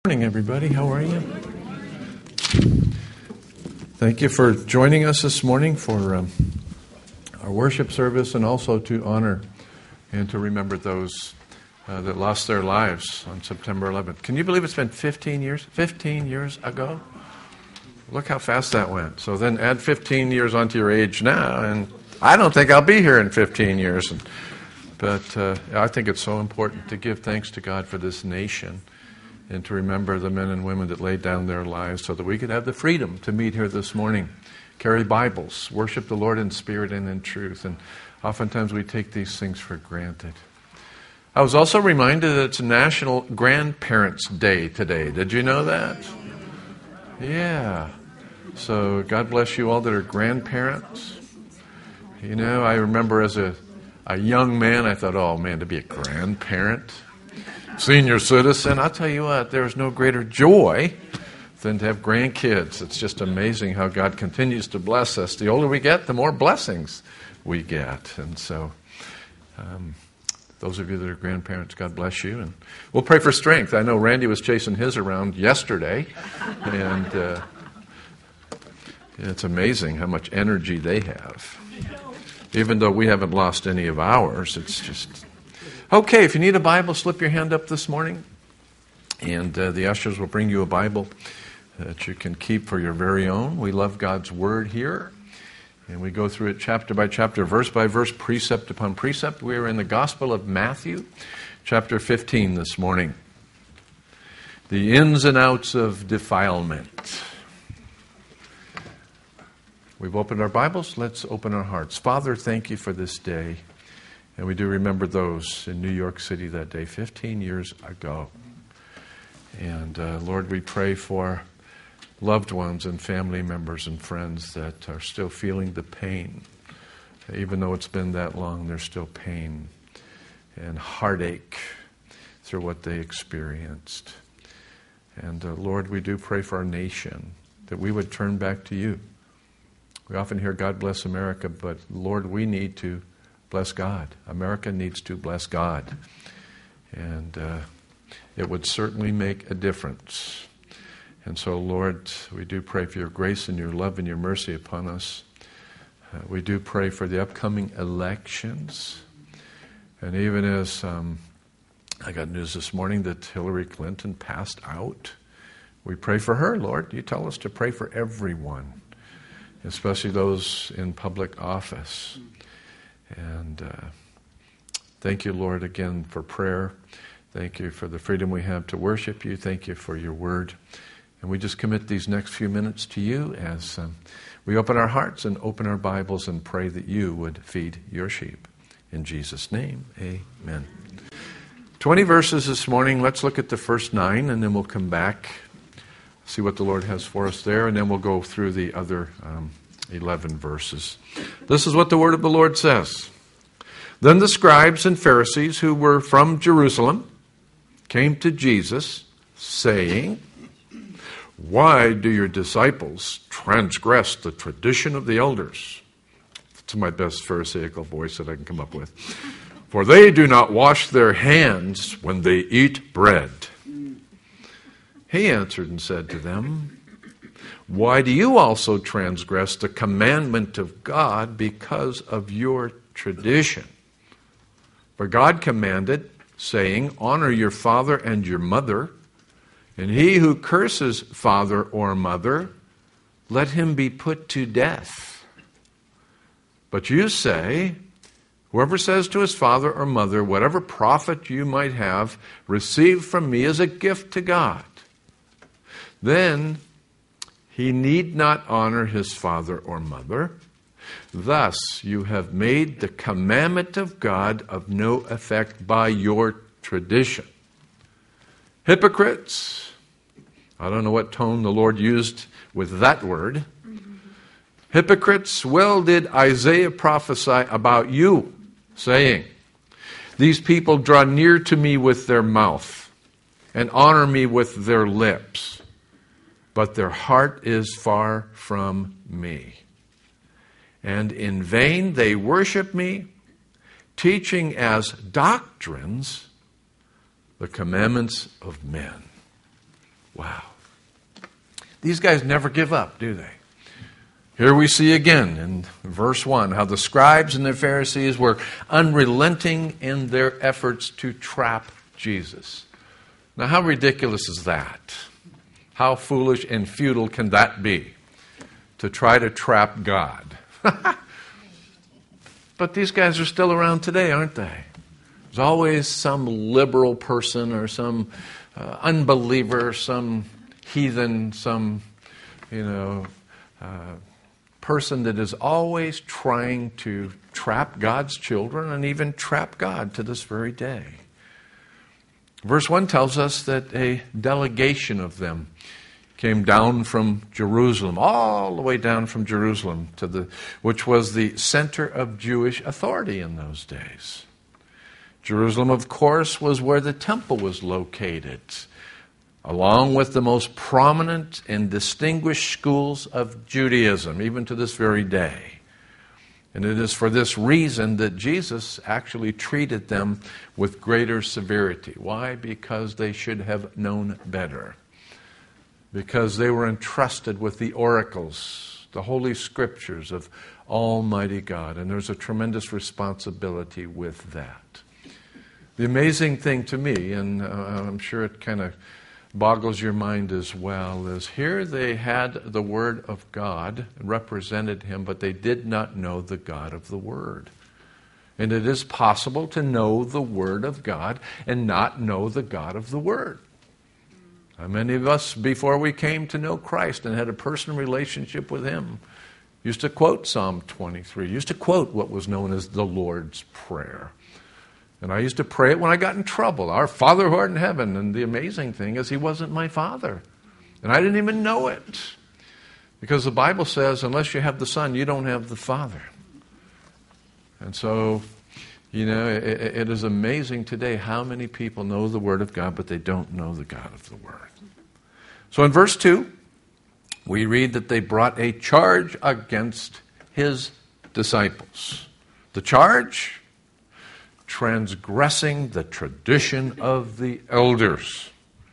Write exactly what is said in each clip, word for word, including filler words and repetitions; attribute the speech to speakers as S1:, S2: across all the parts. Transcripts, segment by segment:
S1: Good morning, everybody. How are you? Thank you for joining us this morning for um, our worship service, and also to honor and to remember those uh, that lost their lives on September eleventh. Can you believe it's been fifteen years? fifteen years ago? Look how fast that went. So then add fifteen years onto your age now, and I don't think I'll be here in fifteen years. And, but uh, I think it's so important to give thanks to God for this nation, and to remember the men and women that laid down their lives so that we could have the freedom to meet here this morning, carry Bibles, worship the Lord in spirit and in truth. And oftentimes we take these things for granted. I was also reminded that it's National Grandparents' Day today. Did you know that? Yeah. So God bless you all that are grandparents. You know, I remember as a, a young man, I thought, oh man, to be a grandparent, senior citizen, I'll tell you what, there's no greater joy than to have grandkids. It's just amazing how God continues to bless us. The older we get, the more blessings we get. And so, um, those of you that are grandparents, God bless you. And we'll pray for strength. I know Randy was chasing his around yesterday, and uh, it's amazing how much energy they have. Even though we haven't lost any of ours, it's just... Okay, if you need a Bible, slip your hand up this morning, and uh, the ushers will bring you a Bible that you can keep for your very own. We love God's Word here, and we go through it chapter by chapter, verse by verse, precept upon precept. We are in the Gospel of Matthew, chapter fifteen this morning. The ins and outs of defilement. We've opened our Bibles. Let's open our hearts. Father, thank you for this day. And we do remember those in New York City that day, fifteen years ago. And uh, Lord, we pray for loved ones and family members and friends that are still feeling the pain. Even though it's been that long, there's still pain and heartache through what they experienced. And uh, Lord, we do pray for our nation, that we would turn back to you. We often hear, God bless America, but Lord, we need to bless God. America needs to bless God. And uh, it would certainly make a difference. And so, Lord, we do pray for your grace and your love and your mercy upon us. Uh, we do pray for the upcoming elections. And even as um, I got news this morning that Hillary Clinton passed out, we pray for her, Lord. You tell us to pray for everyone, especially those in public office. And uh, thank you, Lord, again for prayer. Thank you for the freedom we have to worship you. Thank you for your word. And we just commit these next few minutes to you as um, we open our hearts and open our Bibles and pray that you would feed your sheep. In Jesus' name, amen. twenty verses this morning. Let's look at the first nine, and then we'll come back, see what the Lord has for us there, and then we'll go through the other um eleven verses. This is what the word of the Lord says. Then the scribes and Pharisees who were from Jerusalem came to Jesus, saying, "Why do your disciples transgress the tradition of the elders?" That's my best Pharisaical voice that I can come up with. "For they do not wash their hands when they eat bread." He answered and said to them, "Why do you also transgress the commandment of God because of your tradition? For God commanded, saying, 'Honor your father and your mother,' and he who curses father or mother, let him be put to death. But you say, 'Whoever says to his father or mother, whatever profit you might have, receive from me as a gift to God,' then he need not honor his father or mother. Thus you have made the commandment of God of no effect by your tradition. Hypocrites." I don't know what tone the Lord used with that word. "Hypocrites, well did Isaiah prophesy about you, saying, 'These people draw near to me with their mouth and honor me with their lips, but their heart is far from me. And in vain they worship me, teaching as doctrines the commandments of men.'" These guys never give up, do they? Here we see again in verse one how the scribes and the Pharisees were unrelenting in their efforts to trap Jesus. Now, how ridiculous is that? How foolish and futile can that be? To try to trap God. But these guys are still around today, aren't they? There's always some liberal person or some uh, unbeliever, some heathen, some, you know, uh, person that is always trying to trap God's children and even trap God to this very day. Verse one tells us that a delegation of them came down from Jerusalem, all the way down from Jerusalem, to the, which was the center of Jewish authority in those days. Jerusalem, of course, was where the temple was located, along with the most prominent and distinguished schools of Judaism, even to this very day. And it is for this reason that Jesus actually treated them with greater severity. Why? Because they should have known better. Because they were entrusted with the oracles, the Holy Scriptures of Almighty God. And there's a tremendous responsibility with that. The amazing thing to me, and uh, I'm sure it kind of boggles your mind as well, is here they had the Word of God, represented Him, but they did not know the God of the Word. And it is possible to know the Word of God and not know the God of the Word. How many of us, before we came to know Christ and had a personal relationship with Him, used to quote Psalm twenty-three, used to quote what was known as the Lord's Prayer. And I used to pray it when I got in trouble. Our Father who art in heaven. And the amazing thing is He wasn't my Father. And I didn't even know it. Because the Bible says, unless you have the Son, you don't have the Father. And so, you know, it, it is amazing today how many people know the Word of God, but they don't know the God of the Word. So in verse two, we read that they brought a charge against His disciples. The charge? Transgressing the tradition of the elders.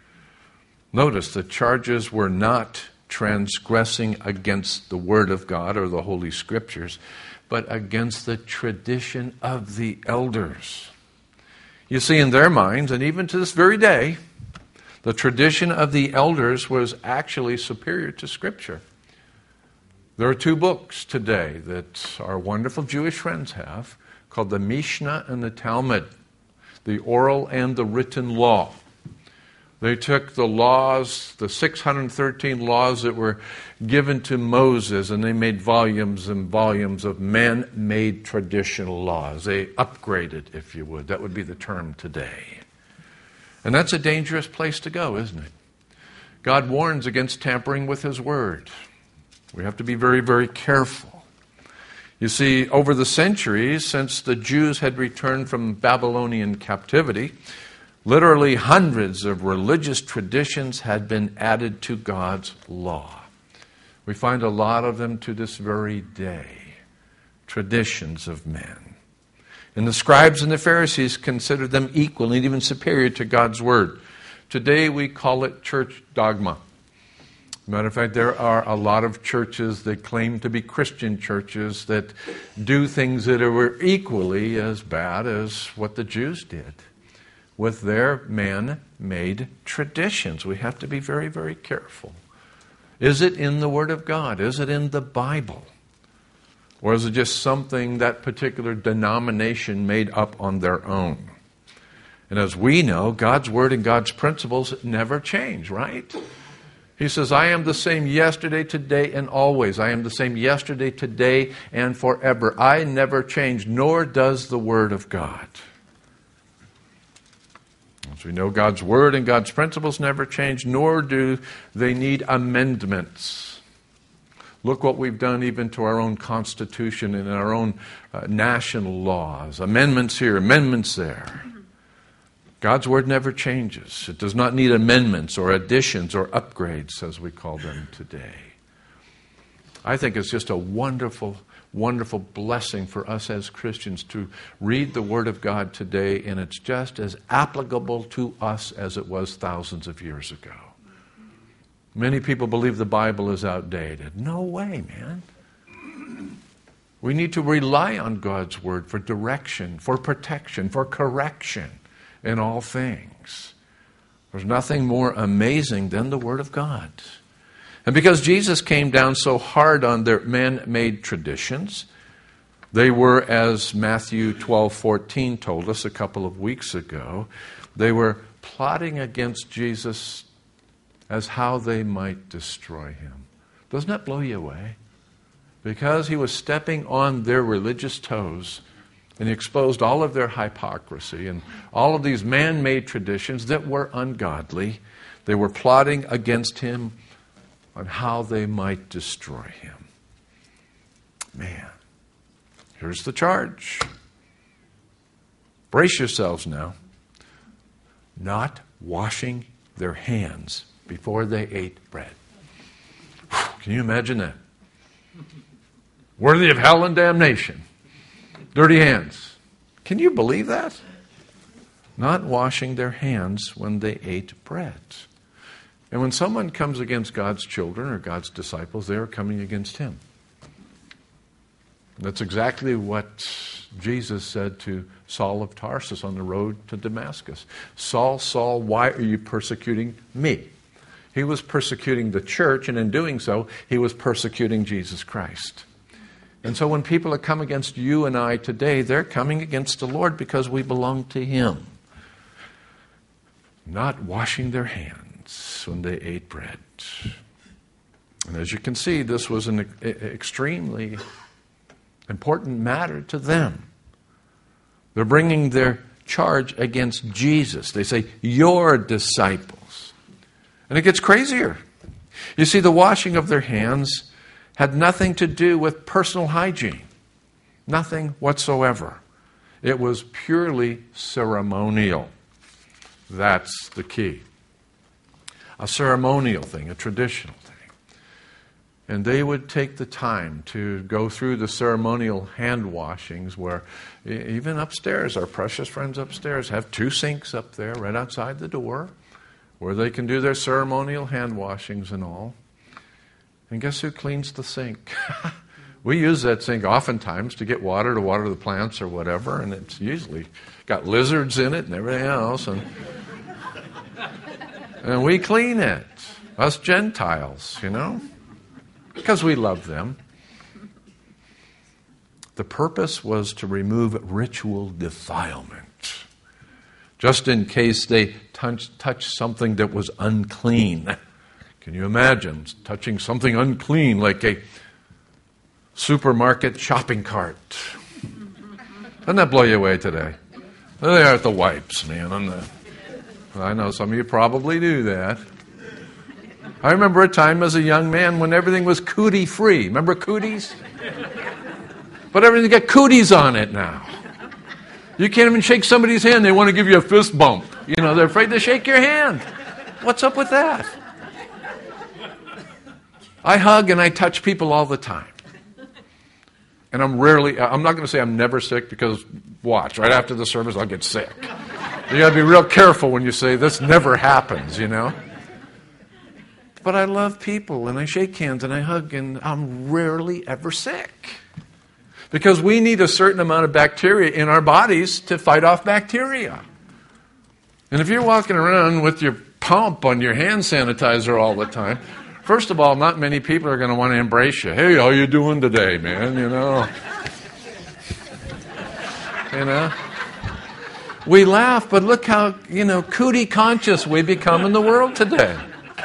S1: Notice the charges were not transgressing against the Word of God or the Holy Scriptures, but against the tradition of the elders. You see, in their minds, and even to this very day, the tradition of the elders was actually superior to Scripture. There are two books today that our wonderful Jewish friends have, called the Mishnah and the Talmud, the oral and the written law. They took the laws, the six hundred thirteen laws that were given to Moses, and they made volumes and volumes of man-made traditional laws. They upgraded, if you would. That would be the term today. And that's a dangerous place to go, isn't it? God warns against tampering with His Word. We have to be very, very careful. You see, over the centuries, since the Jews had returned from Babylonian captivity, literally hundreds of religious traditions had been added to God's law. We find a lot of them to this very day, traditions of men. And the scribes and the Pharisees considered them equal and even superior to God's Word. Today we call it church dogma. Matter of fact, there are a lot of churches that claim to be Christian churches that do things that are equally as bad as what the Jews did with their man-made traditions. We have to be very, very careful. Is it in the Word of God? Is it in the Bible? Or is it just something that particular denomination made up on their own? And as we know, God's Word and God's principles never change, right? He says, I am the same yesterday, today, and always. I am the same yesterday, today, and forever. I never change, nor does the Word of God. As we know, God's Word and God's principles never change, nor do they need amendments. Look what we've done even to our own Constitution and our own uh, national laws. Amendments here, amendments there. God's Word never changes. It does not need amendments or additions or upgrades, as we call them today. I think it's just a wonderful, wonderful blessing for us as Christians to read the Word of God today, and it's just as applicable to us as it was thousands of years ago. Many people believe the Bible is outdated. No way, man. We need to rely on God's Word for direction, for protection, for correction in all things. There's nothing more amazing than the Word of God. And because Jesus came down so hard on their man-made traditions, they were, as Matthew twelve fourteen told us a couple of weeks ago, they were plotting against Jesus as how they might destroy him. Doesn't that blow you away? Because he was stepping on their religious toes, and he exposed all of their hypocrisy and all of these man-made traditions that were ungodly. They were plotting against him on how they might destroy him. Man, here's the charge. Brace yourselves now. Not washing their hands before they ate bread. Can you imagine that? Worthy of hell and damnation. Dirty hands. Can you believe that? Not washing their hands when they ate bread. And when someone comes against God's children or God's disciples, they are coming against him. That's exactly what Jesus said to Saul of Tarsus on the road to Damascus. Saul, Saul, why are you persecuting me? He was persecuting the church, and in doing so, he was persecuting Jesus Christ. And so when people have come against you and I today, they're coming against the Lord because we belong to him. Not washing their hands when they ate bread. And as you can see, this was an extremely important matter to them. They're bringing their charge against Jesus. They say, your disciples. And it gets crazier. You see, the washing of their hands had nothing to do with personal hygiene. Nothing whatsoever. It was purely ceremonial. That's the key. A ceremonial thing, a traditional thing. And they would take the time to go through the ceremonial hand washings where even upstairs, our precious friends upstairs have two sinks up there right outside the door where they can do their ceremonial hand washings and all. And guess who cleans the sink? We use that sink oftentimes to get water, to water the plants or whatever, and it's usually got lizards in it and everything else. And, and we clean it, us Gentiles, you know, because we love them. The purpose was to remove ritual defilement, just in case they touch, touched something that was unclean. Can you imagine touching something unclean like a supermarket shopping cart? Doesn't that blow you away today? There they are at the wipes, man. On the, I know some of you probably do that. I remember a time as a young man when everything was cootie free. Remember cooties? But everything's got cooties on it now. You can't even shake somebody's hand. They want to give you a fist bump. You know, they're afraid to shake your hand. What's up with that? I hug and I touch people all the time. And I'm rarely, I'm not going to say I'm never sick because, watch, right after the service I'll get sick. You got to be real careful when you say this never happens, you know. But I love people and I shake hands and I hug and I'm rarely ever sick. Because we need a certain amount of bacteria in our bodies to fight off bacteria. And if you're walking around with your pump on your hand sanitizer all the time, first of all, not many people are going to want to embrace you. Hey, how you doing today, man? You know. You know. We laugh, but look how, you know, cootie conscious we become in the world today.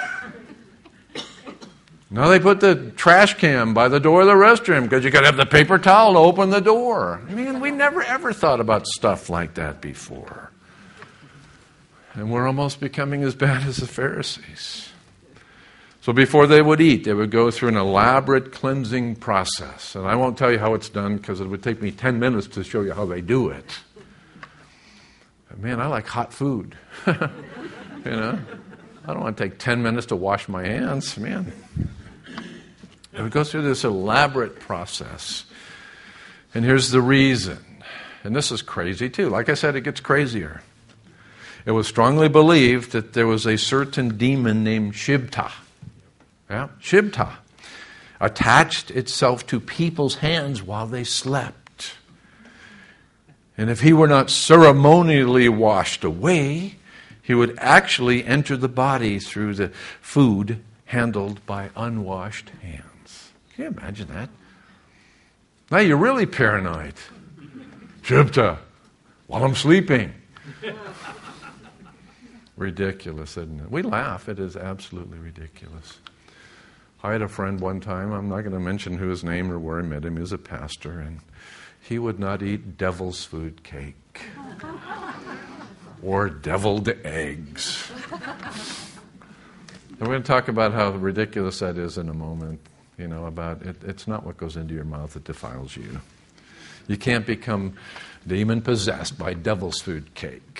S1: Now they put the trash can by the door of the restroom because you got to have the paper towel to open the door. I mean, we never ever thought about stuff like that before. And we're almost becoming as bad as the Pharisees. So before they would eat, they would go through an elaborate cleansing process. And I won't tell you how it's done because it would take me ten minutes to show you how they do it. But man, I like hot food. You know? I don't want to take ten minutes to wash my hands, man. It would go through this elaborate process. And here's the reason. And this is crazy too. Like I said, it gets crazier. It was strongly believed that there was a certain demon named Shibta. Yeah, Shibta. Attached itself to people's hands while they slept. And if he were not ceremonially washed away, he would actually enter the body through the food handled by unwashed hands. Can you imagine that? Now you're really paranoid. Shibta, while I'm sleeping. Ridiculous, isn't it? We laugh. It is absolutely ridiculous. I had a friend one time, I'm not going to mention who his name or where I met him, he was a pastor, and he would not eat devil's food cake or deviled eggs. And we're going to talk about how ridiculous that is in a moment, you know, about it. It's not what goes into your mouth that defiles you. You can't become demon-possessed by devil's food cake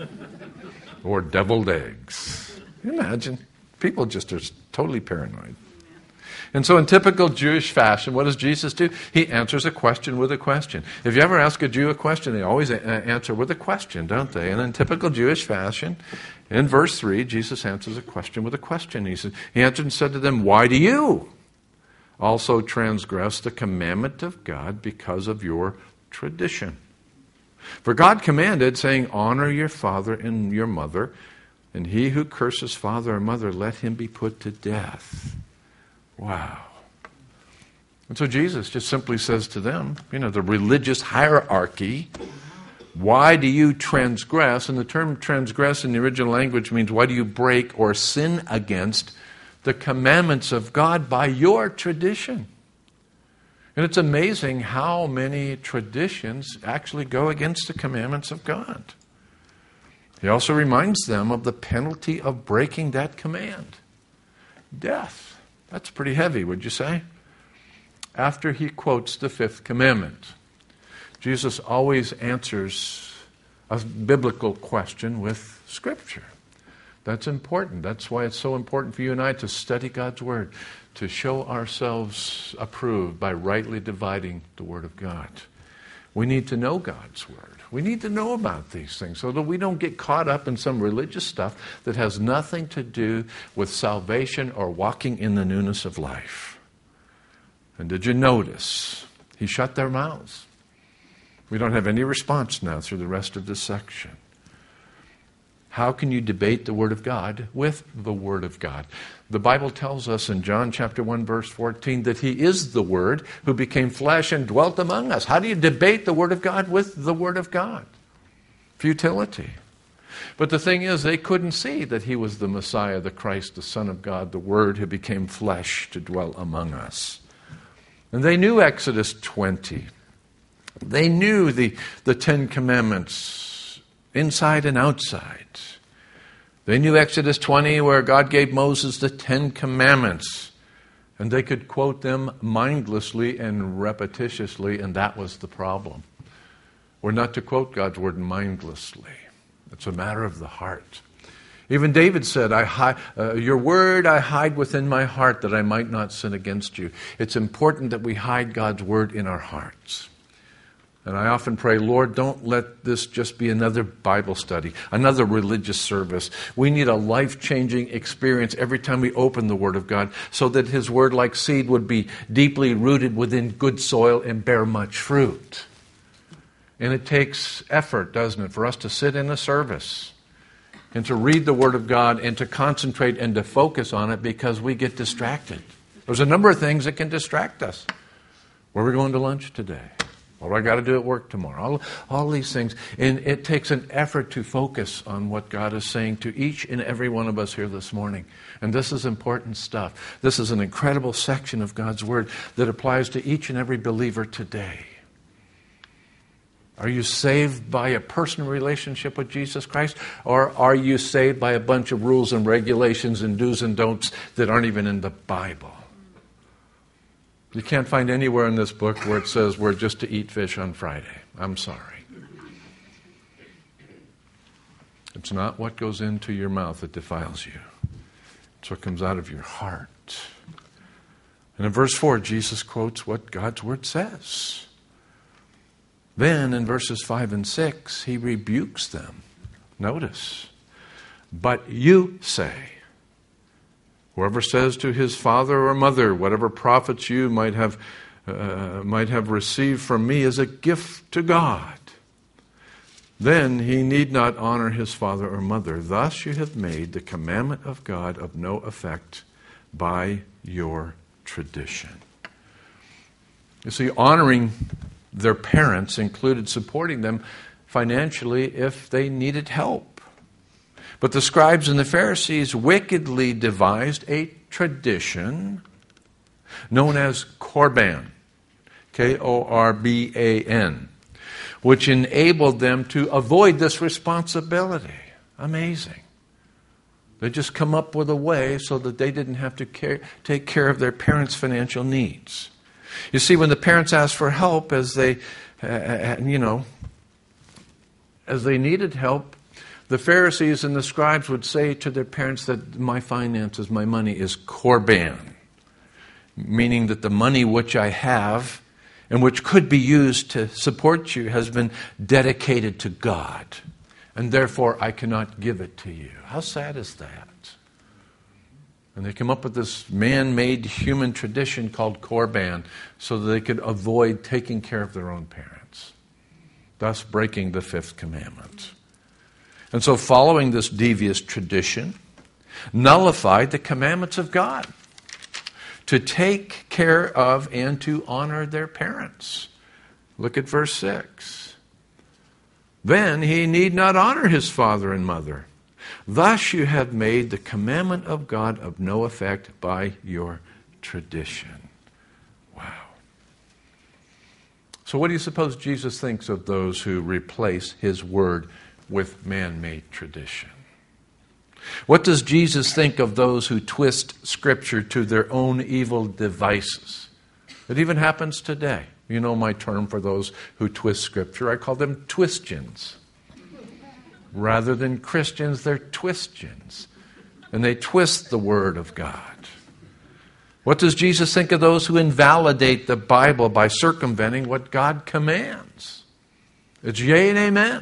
S1: or deviled eggs. Can you imagine? People just are totally paranoid. And so in typical Jewish fashion, what does Jesus do? He answers a question with a question. If you ever ask a Jew a question, they always a- answer with a question, don't they? And in typical Jewish fashion, in verse three, Jesus answers a question with a question. He said, he answered and said to them, "Why do you also transgress the commandment of God because of your tradition? For God commanded, saying, 'Honor your father and your mother, and he who curses father or mother, let him be put to death.'" Wow. And so Jesus just simply says to them, you know, the religious hierarchy, why do you transgress? And the term transgress in the original language means why do you break or sin against the commandments of God by your tradition? And it's amazing how many traditions actually go against the commandments of God. He also reminds them of the penalty of breaking that command. Death. That's pretty heavy, would you say? After he quotes the fifth commandment, Jesus always answers a biblical question with Scripture. That's important. That's why it's so important for you and I to study God's Word, to show ourselves approved by rightly dividing the Word of God. We need to know God's Word. We need to know about these things so that we don't get caught up in some religious stuff that has nothing to do with salvation or walking in the newness of life. And did you notice? He shut their mouths. We don't have any response now through the rest of this section. How can you debate the Word of God with the Word of God? The Bible tells us in John chapter one, verse fourteen, that He is the Word who became flesh and dwelt among us. How do you debate the Word of God with the Word of God? Futility. But the thing is, they couldn't see that He was the Messiah, the Christ, the Son of God, the Word who became flesh to dwell among us. And they knew Exodus twenty. They knew the, the Ten Commandments, inside and outside. They knew Exodus twenty, where God gave Moses the Ten Commandments. And they could quote them mindlessly and repetitiously, and that was the problem. We're not to quote God's Word mindlessly. It's a matter of the heart. Even David said, I hi- uh, your word I hide within my heart that I might not sin against you. It's important that we hide God's Word in our hearts. And I often pray, Lord, don't let this just be another Bible study, another religious service. We need a life-changing experience every time we open the Word of God so that His Word, like seed, would be deeply rooted within good soil and bear much fruit. And it takes effort, doesn't it, for us to sit in a service and to read the Word of God and to concentrate and to focus on it because we get distracted. There's a number of things that can distract us. Where are we going to lunch today? What do I got to do at work tomorrow? All, all these things. And it takes an effort to focus on what God is saying to each and every one of us here this morning. And this is important stuff. This is an incredible section of God's Word that applies to each and every believer today. Are you saved by a personal relationship with Jesus Christ? Or are you saved by a bunch of rules and regulations and do's and don'ts that aren't even in the Bible? You can't find anywhere in this book where it says we're just to eat fish on Friday. I'm sorry. It's not what goes into your mouth that defiles you. It's what comes out of your heart. And in verse four, Jesus quotes what God's Word says. Then in verses five and six, He rebukes them. Notice. But you say. Whoever says to his father or mother, whatever profits you might have, uh, might have received from me is a gift to God, then he need not honor his father or mother. Thus you have made the commandment of God of no effect by your tradition. You see, honoring their parents included supporting them financially if they needed help. But the scribes and the Pharisees wickedly devised a tradition known as Korban, K O R B A N, which enabled them to avoid this responsibility. Amazing. They just come up with a way so that they didn't have to care, take care of their parents' financial needs. You see, when the parents asked for help as they, uh, you know, as they needed help, the Pharisees and the scribes would say to their parents that my finances, my money is korban, meaning that the money which I have and which could be used to support you has been dedicated to God, and therefore I cannot give it to you. How sad is that? And they come up with this man-made human tradition called korban so that they could avoid taking care of their own parents, thus breaking the fifth commandment. And so following this devious tradition nullified the commandments of God to take care of and to honor their parents. Look at verse six. Then he need not honor his father and mother. Thus you have made the commandment of God of no effect by your tradition. Wow. So what do you suppose Jesus thinks of those who replace his word with man-made tradition? What does Jesus think of those who twist Scripture to their own evil devices? It even happens today. You know my term for those who twist Scripture. I call them twistians. Rather than Christians, they're twistians. And they twist the Word of God. What does Jesus think of those who invalidate the Bible by circumventing what God commands? It's yea and amen.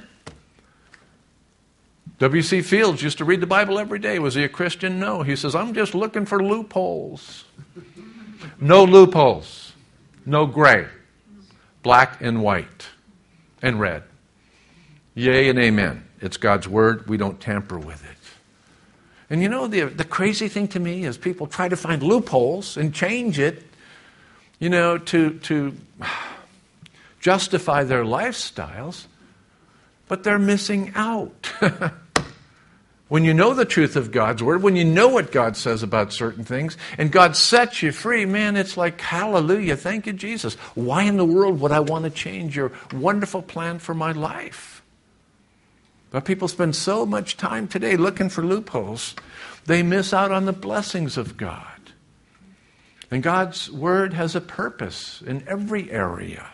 S1: W C Fields used to read the Bible every day. Was he a Christian? No. He says, I'm just looking for loopholes. No loopholes. No gray. Black and white. And red. Yea and amen. It's God's word. We don't tamper with it. And you know, the, the crazy thing to me is people try to find loopholes and change it, you know, to, to justify their lifestyles, but they're missing out. When you know the truth of God's word, when you know what God says about certain things, and God sets you free, man, it's like, hallelujah, thank you, Jesus. Why in the world would I want to change your wonderful plan for my life? But people spend so much time today looking for loopholes, they miss out on the blessings of God. And God's word has a purpose in every area.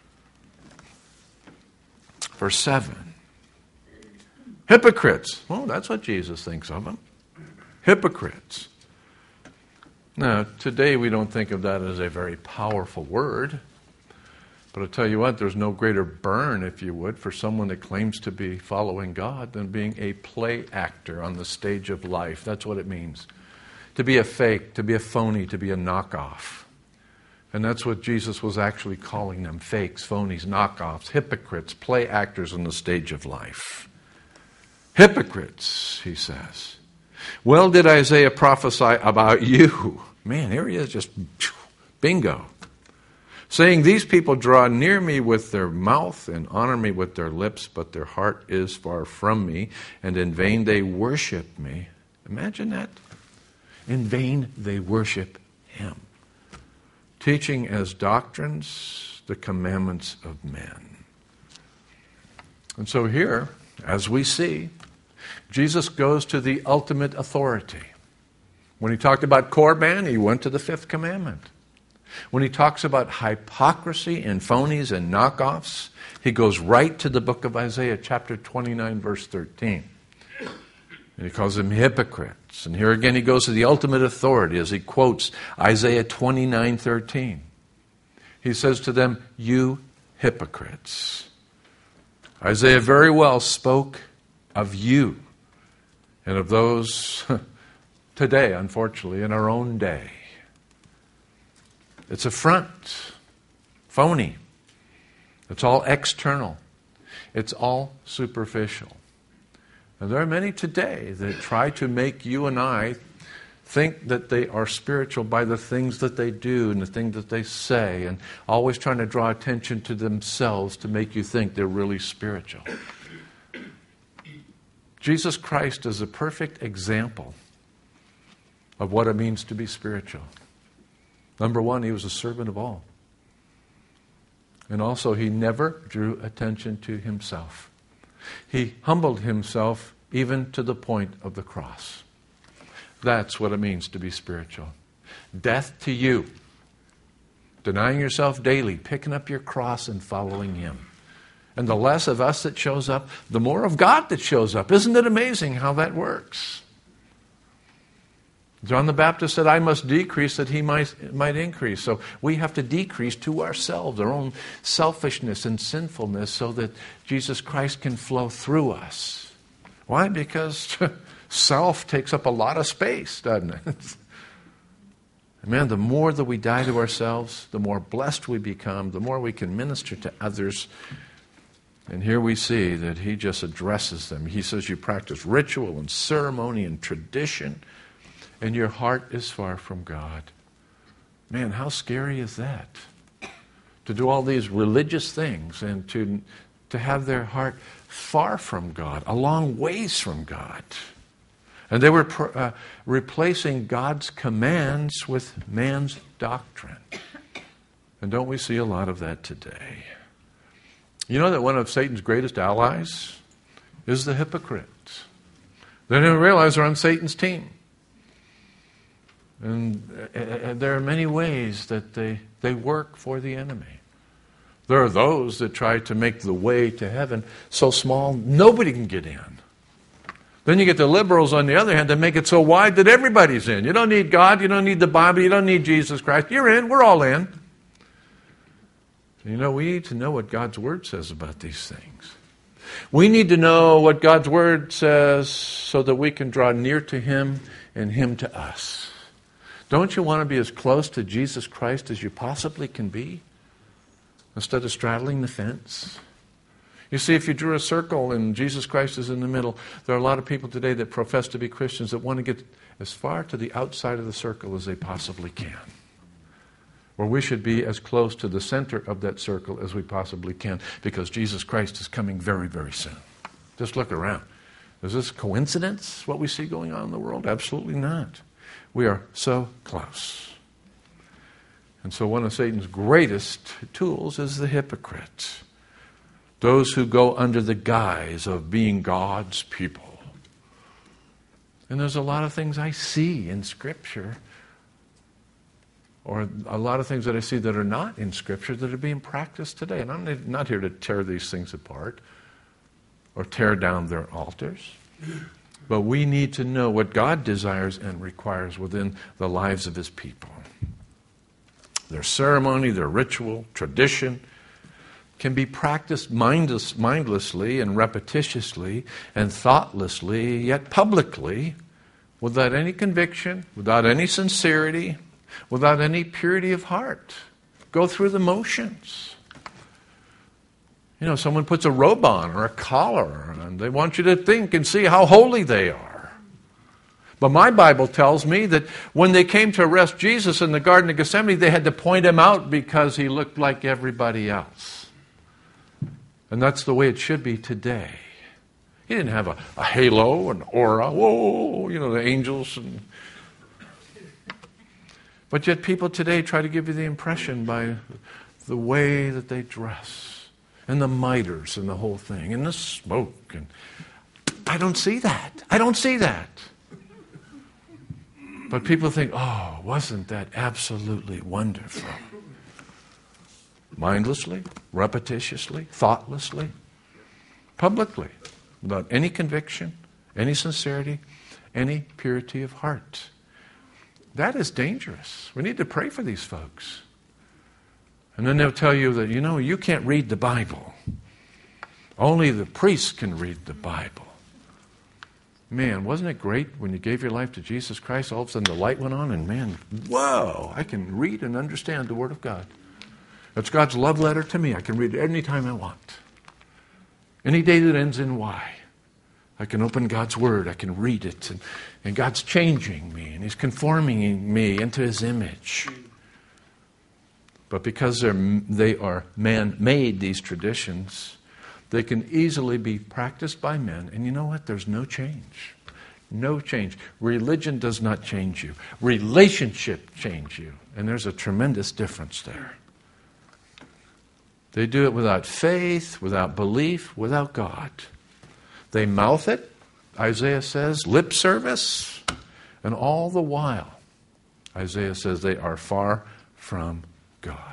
S1: Verse seven. Hypocrites. Well, that's what Jesus thinks of them. Hypocrites. Now, today we don't think of that as a very powerful word. But I'll tell you what, there's no greater burn, if you would, for someone that claims to be following God than being a play actor on the stage of life. That's what it means. To be a fake, to be a phony, to be a knockoff. And that's what Jesus was actually calling them. Fakes, phonies, knockoffs, hypocrites, play actors on the stage of life. Hypocrites, he says. Well, did Isaiah prophesy about you? Man, here he is, just bingo. Saying, these people draw near me with their mouth and honor me with their lips, but their heart is far from me, and in vain they worship me. Imagine that. In vain they worship him. Teaching as doctrines the commandments of men. And so here, as we see, Jesus goes to the ultimate authority. When he talked about Korban, he went to the fifth commandment. When he talks about hypocrisy and phonies and knockoffs, he goes right to the book of Isaiah, chapter twenty-nine, verse thirteen. And he calls them hypocrites. And here again he goes to the ultimate authority as he quotes Isaiah twenty-nine, thirteen. He says to them, you hypocrites. Isaiah very well spoke of you and of those today, unfortunately, in our own day. It's a front, phony. It's all external. It's all superficial. And there are many today that try to make you and I think that they are spiritual by the things that they do and the things that they say, and always trying to draw attention to themselves to make you think they're really spiritual. Jesus Christ is a perfect example of what it means to be spiritual. Number one, he was a servant of all. And also, he never drew attention to himself. He humbled himself even to the point of the cross. That's what it means to be spiritual. Death to you. Denying yourself daily, picking up your cross and following him. And the less of us that shows up, the more of God that shows up. Isn't it amazing how that works? John the Baptist said, I must decrease that he might, might increase. So we have to decrease to ourselves, our own selfishness and sinfulness, so that Jesus Christ can flow through us. Why? Because self takes up a lot of space, doesn't it? Man, the more that we die to ourselves, the more blessed we become, the more we can minister to others. And here we see that he just addresses them. He says you practice ritual and ceremony and tradition, and your heart is far from God. Man, how scary is that? To do all these religious things and to, to have their heart far from God, a long ways from God. And they were uh, replacing God's commands with man's doctrine. And don't we see a lot of that today? You know that one of Satan's greatest allies is the hypocrite. They don't realize they're on Satan's team. And uh, there are many ways that they, they work for the enemy. There are those that try to make the way to heaven so small nobody can get in. Then you get the liberals, on the other hand, that make it so wide that everybody's in. You don't need God, you don't need the Bible, you don't need Jesus Christ. You're in, we're all in. You know, we need to know what God's Word says about these things. We need to know what God's Word says so that we can draw near to Him and Him to us. Don't you want to be as close to Jesus Christ as you possibly can be, instead of straddling the fence? You see, if you drew a circle and Jesus Christ is in the middle, there are a lot of people today that profess to be Christians that want to get as far to the outside of the circle as they possibly can. Where we should be as close to the center of that circle as we possibly can, because Jesus Christ is coming very, very soon. Just look around. Is this coincidence, what we see going on in the world? Absolutely not. We are so close. And so one of Satan's greatest tools is the hypocrite. Those who go under the guise of being God's people. And there's a lot of things I see in Scripture, or a lot of things that I see that are not in Scripture that are being practiced today. And I'm not here to tear these things apart or tear down their altars. But we need to know what God desires and requires within the lives of His people. Their ceremony, their ritual, tradition can be practiced mindless, mindlessly and repetitiously and thoughtlessly, yet publicly, without any conviction, without any sincerity, without any purity of heart. Go through the motions. You know, someone puts a robe on or a collar, and they want you to think and see how holy they are. But my Bible tells me that when they came to arrest Jesus in the Garden of Gethsemane, they had to point him out because he looked like everybody else. And that's the way it should be today. He didn't have a, a halo, an aura, whoa, you know, the angels. And... But yet people today try to give you the impression by the way that they dress. And the miters and the whole thing, and the smoke. And I don't see that. I don't see that. But people think, oh, wasn't that absolutely wonderful? Mindlessly, repetitiously, thoughtlessly, publicly, without any conviction, any sincerity, any purity of heart. That is dangerous. We need to pray for these folks. And then they'll tell you that, you know, you can't read the Bible. Only the priests can read the Bible. Man, wasn't it great when you gave your life to Jesus Christ, all of a sudden the light went on and man, whoa, I can read and understand the Word of God. It's God's love letter to me. I can read it anytime I want. Any day that ends in Y. I can open God's Word. I can read it. And, and God's changing me. And He's conforming me into His image. But because they're, they are man-made, these traditions, they can easily be practiced by men. And you know what? There's no change. No change. Religion does not change you. Relationship changes you. And there's a tremendous difference there. They do it without faith, without belief, without God. They mouth it, Isaiah says, lip service, and all the while, Isaiah says they are far from God.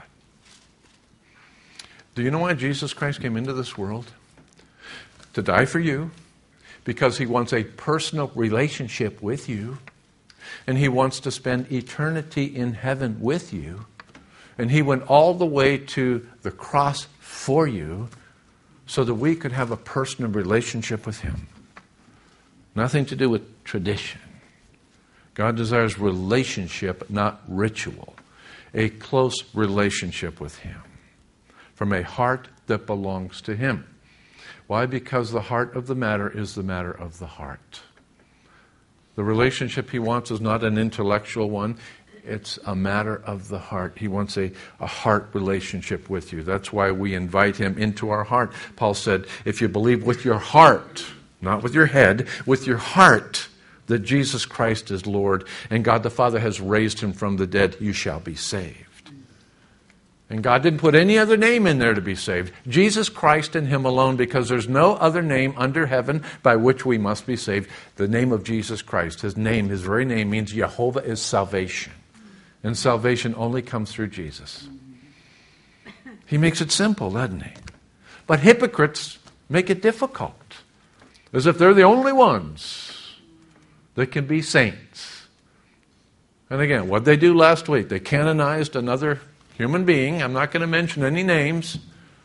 S1: Do you know why Jesus Christ came into this world? To die for you, because He wants a personal relationship with you, and He wants to spend eternity in heaven with you, and He went all the way to the cross for you, so that we could have a personal relationship with Him. Nothing to do with tradition. God desires relationship, not ritual. A close relationship with Him. From a heart that belongs to Him. Why? Because the heart of the matter is the matter of the heart. The relationship He wants is not an intellectual one. It's a matter of the heart. He wants a, a heart relationship with you. That's why we invite Him into our heart. Paul said, if you believe with your heart, not with your head, with your heart, that Jesus Christ is Lord, and God the Father has raised Him from the dead, you shall be saved. And God didn't put any other name in there to be saved. Jesus Christ and Him alone, because there's no other name under heaven by which we must be saved. The name of Jesus Christ. His name, His very name means Jehovah is salvation. And salvation only comes through Jesus. He makes it simple, doesn't He? But hypocrites make it difficult. As if they're the only ones that can be saints. And again, what did they do last week? They canonized another human being. I'm not going to mention any names.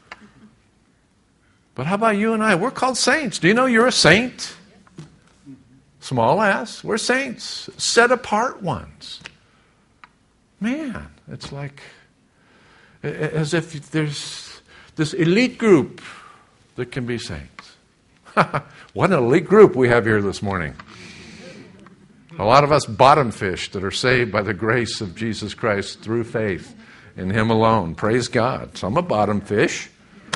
S1: But how about you and I? We're called saints. Do you know you're a saint? Small s. We're saints. Set apart ones. Man, it's like as if there's this elite group that can be saints. What an elite group we have here this morning. A lot of us bottom fish that are saved by the grace of Jesus Christ through faith in Him alone. Praise God. So I'm a bottom fish.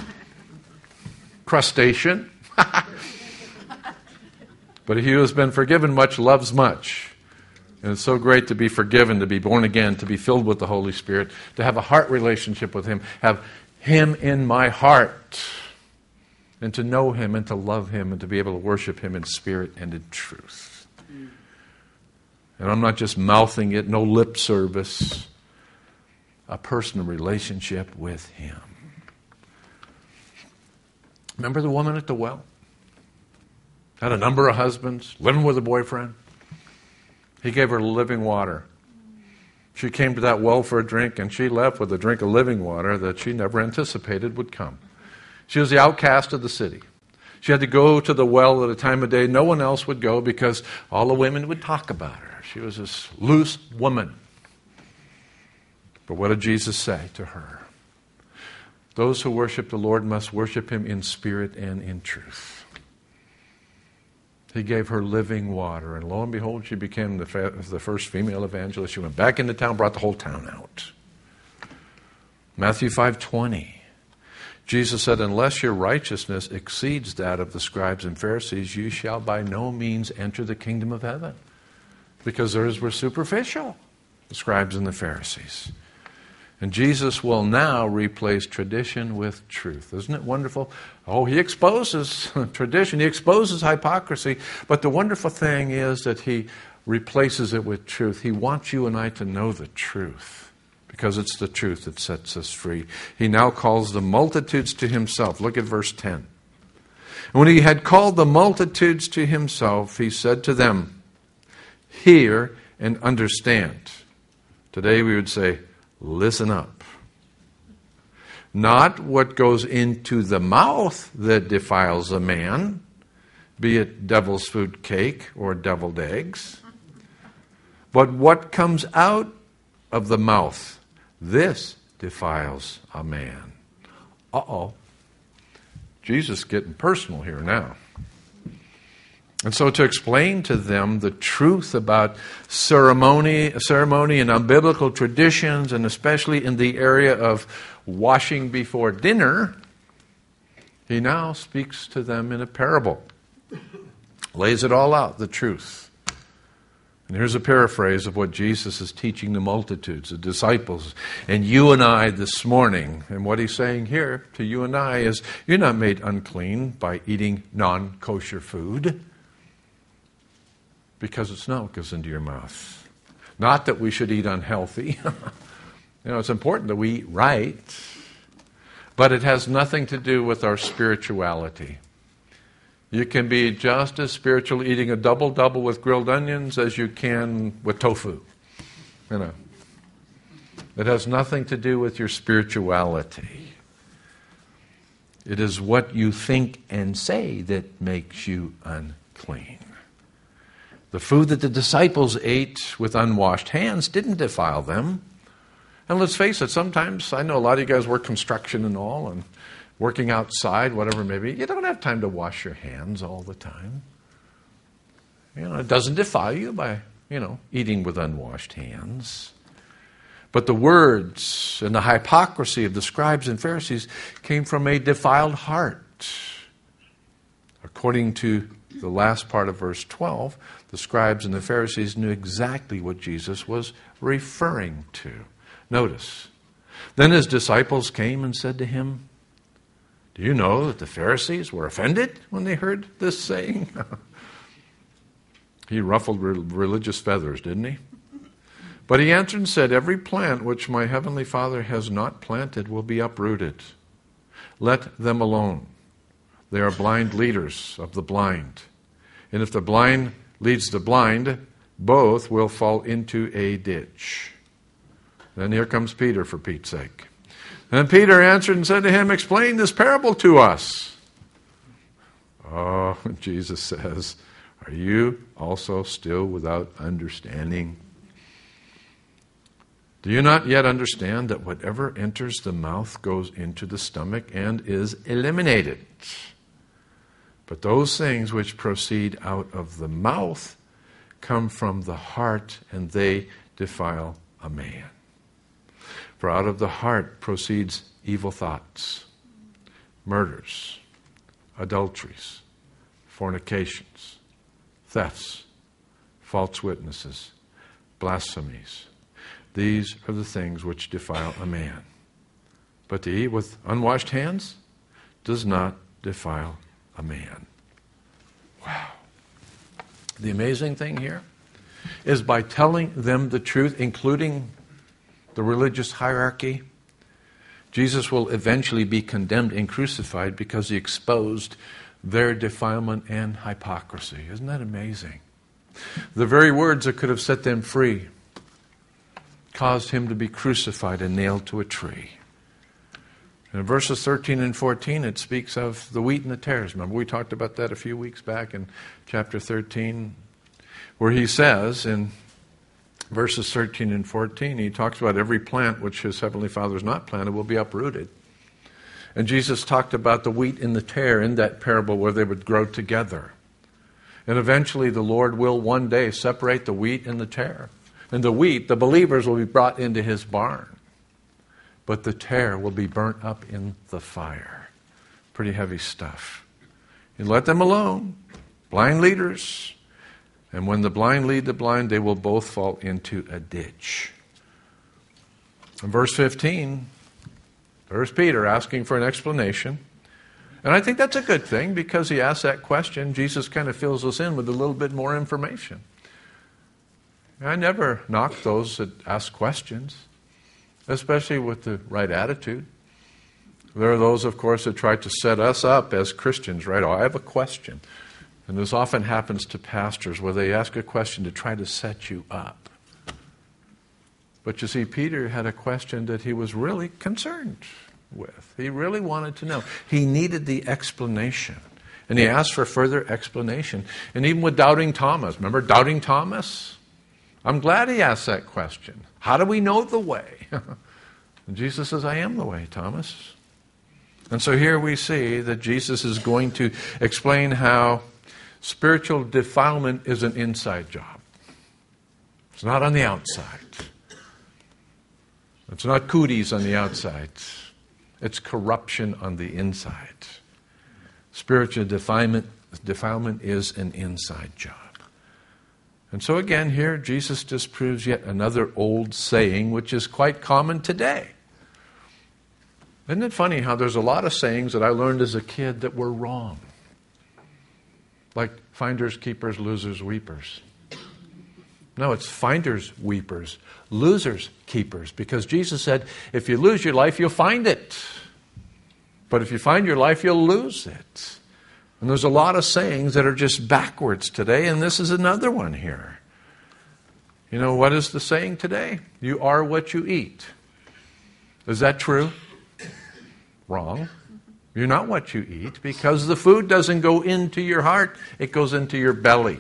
S1: Crustacean. But he who has been forgiven much loves much. And it's so great to be forgiven, to be born again, to be filled with the Holy Spirit, to have a heart relationship with Him, have Him in my heart, and to know Him and to love Him and to be able to worship Him in spirit and in truth. And I'm not just mouthing it, no lip service, a personal relationship with Him. Remember the woman at the well? Had a number of husbands, living with a boyfriend. He gave her living water. She came to that well for a drink, and she left with a drink of living water that she never anticipated would come. She was the outcast of the city. She had to go to the well at a time of day no one else would go because all the women would talk about her. She was this loose woman. But what did Jesus say to her? Those who worship the Lord must worship Him in spirit and in truth. He gave her living water, and lo and behold, she became the, fa- the first female evangelist. She went back into town, brought the whole town out. Matthew five twenty. Jesus said, unless your righteousness exceeds that of the scribes and Pharisees, you shall by no means enter the kingdom of heaven. Because theirs were superficial, the scribes and the Pharisees. And Jesus will now replace tradition with truth. Isn't it wonderful? Oh, He exposes tradition. He exposes hypocrisy. But the wonderful thing is that He replaces it with truth. He wants you and I to know the truth because it's the truth that sets us free. He now calls the multitudes to Himself. Look at verse ten. And when He had called the multitudes to Himself, He said to them, hear and understand. Today we would say, listen up. Not what goes into the mouth that defiles a man, be it devil's food cake or deviled eggs. But what comes out of the mouth, this defiles a man. Uh-oh. Jesus getting personal here now. And so to explain to them the truth about ceremony, ceremony and unbiblical traditions, and especially in the area of washing before dinner, he now speaks to them in a parable. Lays it all out, the truth. And here's a paraphrase of what Jesus is teaching the multitudes, the disciples, and you and I this morning. And what he's saying here to you and I is, you're not made unclean by eating non-kosher food, because it's not what goes into your mouth. Not that we should eat unhealthy. You know, it's important that we eat right, but it has nothing to do with our spirituality. You can be just as spiritual eating a double-double with grilled onions as you can with tofu. You know, it has nothing to do with your spirituality. It is what you think and say that makes you unclean. The food that the disciples ate with unwashed hands didn't defile them. And let's face it, sometimes, I know a lot of you guys work construction and all, and working outside, whatever it may be, you don't have time to wash your hands all the time. You know, it doesn't defile you by, you know, eating with unwashed hands. But the words and the hypocrisy of the scribes and Pharisees came from a defiled heart. According to the last part of verse twelve, the scribes and the Pharisees knew exactly what Jesus was referring to. Notice, then his disciples came and said to him, do you know that the Pharisees were offended when they heard this saying? He ruffled re- religious feathers, didn't he? But he answered and said, every plant which my heavenly Father has not planted will be uprooted. Let them alone. They are blind leaders of the blind. And if the blind leads the blind, both will fall into a ditch. Then here comes Peter, for Pete's sake. And Peter answered and said to him, explain this parable to us. Oh, Jesus says, are you also still without understanding? Do you not yet understand that whatever enters the mouth goes into the stomach and is eliminated? But those things which proceed out of the mouth come from the heart, and they defile a man. For out of the heart proceeds evil thoughts, murders, adulteries, fornications, thefts, false witnesses, blasphemies. These are the things which defile a man. But to eat with unwashed hands does not defile a man. Wow. The amazing thing here is by telling them the truth, including the religious hierarchy, Jesus will eventually be condemned and crucified because he exposed their defilement and hypocrisy. Isn't that amazing? The very words that could have set them free caused him to be crucified and nailed to a tree. And in verses thirteen and fourteen, it speaks of the wheat and the tares. Remember, we talked about that a few weeks back in chapter thirteen, where he says in verses thirteen and fourteen, he talks about every plant which his heavenly Father has not planted will be uprooted. And Jesus talked about the wheat and the tare in that parable where they would grow together. And eventually the Lord will one day separate the wheat and the tare. And the wheat, the believers, will be brought into his barn. But the tare will be burnt up in the fire. Pretty heavy stuff. And let them alone. Blind leaders. And when the blind lead the blind, they will both fall into a ditch. In verse fifteen, there's Peter asking for an explanation. And I think that's a good thing because he asks that question. Jesus kind of fills us in with a little bit more information. I never knock those that ask questions, especially with the right attitude. There are those, of course, that try to set us up as Christians, right? Oh, I have a question. And this often happens to pastors where they ask a question to try to set you up. But you see, Peter had a question that he was really concerned with. He really wanted to know. He needed the explanation. And he asked for further explanation. And even with doubting Thomas, remember doubting Thomas? I'm glad he asked that question. How do we know the way? And Jesus says, I am the way, Thomas. And so here we see that Jesus is going to explain how spiritual defilement is an inside job. It's not on the outside. It's not cooties on the outside. It's corruption on the inside. Spiritual defilement, defilement is an inside job. And so again, here Jesus disproves yet another old saying, which is quite common today. Isn't it funny how there's a lot of sayings that I learned as a kid that were wrong? Like finders, keepers, losers, weepers. No, it's finders, weepers, losers, keepers. Because Jesus said, if you lose your life, you'll find it. But if you find your life, you'll lose it. And there's a lot of sayings that are just backwards today, and this is another one here. You know, what is the saying today? You are what you eat. Is that true? Wrong. You're not what you eat, because the food doesn't go into your heart, it goes into your belly.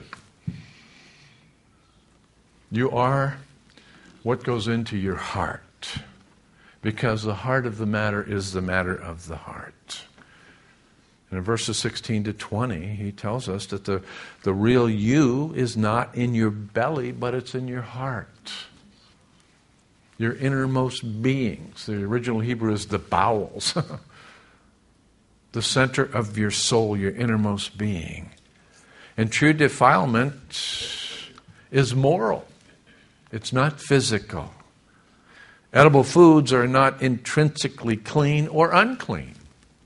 S1: You are what goes into your heart, because the heart of the matter is the matter of the heart. And in verses sixteen to twenty, he tells us that the, the real you is not in your belly, but it's in your heart. Your innermost beings. The original Hebrew is the bowels. The center of your soul, your innermost being. And true defilement is moral. It's not physical. Edible foods are not intrinsically clean or unclean.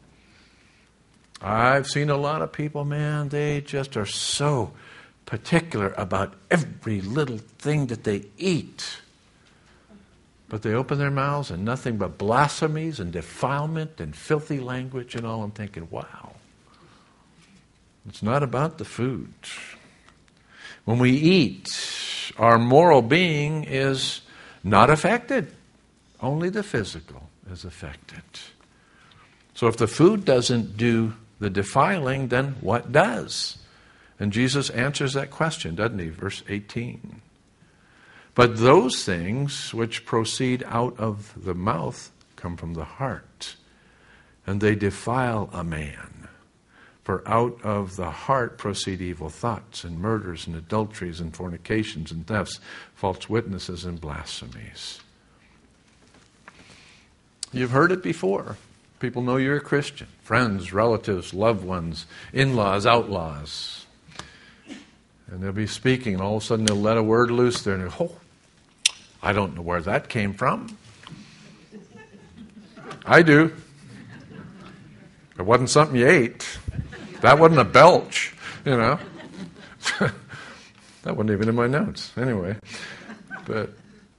S1: I've seen a lot of people, man, they just are so particular about every little thing that they eat. But they open their mouths and nothing but blasphemies and defilement and filthy language and all. I'm thinking, wow. It's not about the food. When we eat, our moral being is not affected. Only the physical is affected. So if the food doesn't do the defiling, then what does? And Jesus answers that question, doesn't he? Verse eighteen. But those things which proceed out of the mouth come from the heart, and they defile a man. For out of the heart proceed evil thoughts, and murders, and adulteries, and fornications, and thefts, false witnesses, and blasphemies. You've heard it before. People know you're a Christian. Friends, relatives, loved ones, in-laws, outlaws. And they'll be speaking, and all of a sudden they'll let a word loose there, and they'll go, oh, I don't know where that came from. I do. It wasn't something you ate. That wasn't a belch, you know. That wasn't even in my notes. Anyway, but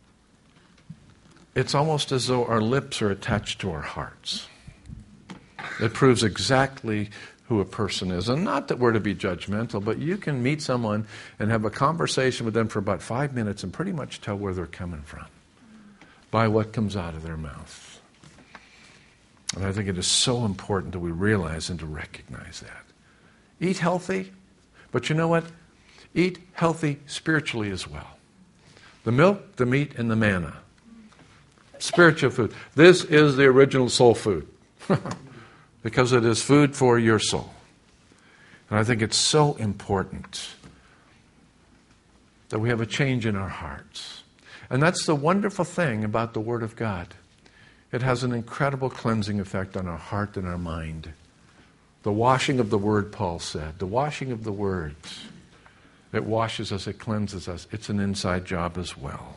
S1: it's almost as though our lips are attached to our hearts. It proves exactly who a person is. And not that we're to be judgmental, but you can meet someone and have a conversation with them for about five minutes and pretty much tell where they're coming from by what comes out of their mouth. And I think it is so important that we realize and to recognize that. Eat healthy, but you know what? Eat healthy spiritually as well. The milk, the meat, and the manna. Spiritual food. This is the original soul food. Because it is food for your soul. And I think it's so important that we have a change in our hearts. And that's the wonderful thing about the Word of God. It has an incredible cleansing effect on our heart and our mind. The washing of the Word, Paul said. The washing of the Word. It washes us, it cleanses us. It's an inside job as well.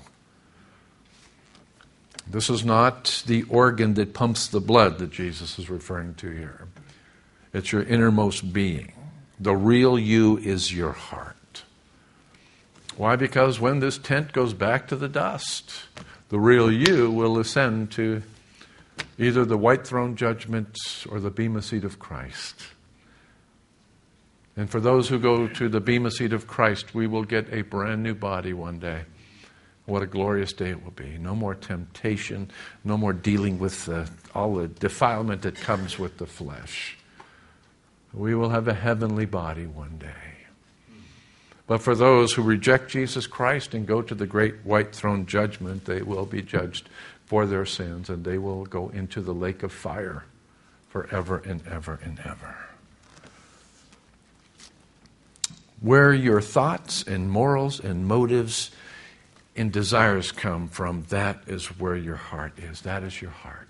S1: This is not the organ that pumps the blood that Jesus is referring to here. It's your innermost being. The real you is your heart. Why? Because when this tent goes back to the dust, the real you will ascend to either the white throne judgment or the bema seat of Christ. And for those who go to the bema seat of Christ, we will get a brand new body one day. What a glorious day it will be. No more temptation, no more dealing with uh, all the defilement that comes with the flesh. We will have a heavenly body one day. But for those who reject Jesus Christ and go to the great white throne judgment, they will be judged for their sins, and they will go into the lake of fire forever and ever and ever. Where your thoughts and morals and motives and desires come from, that is where your heart is. That is your heart.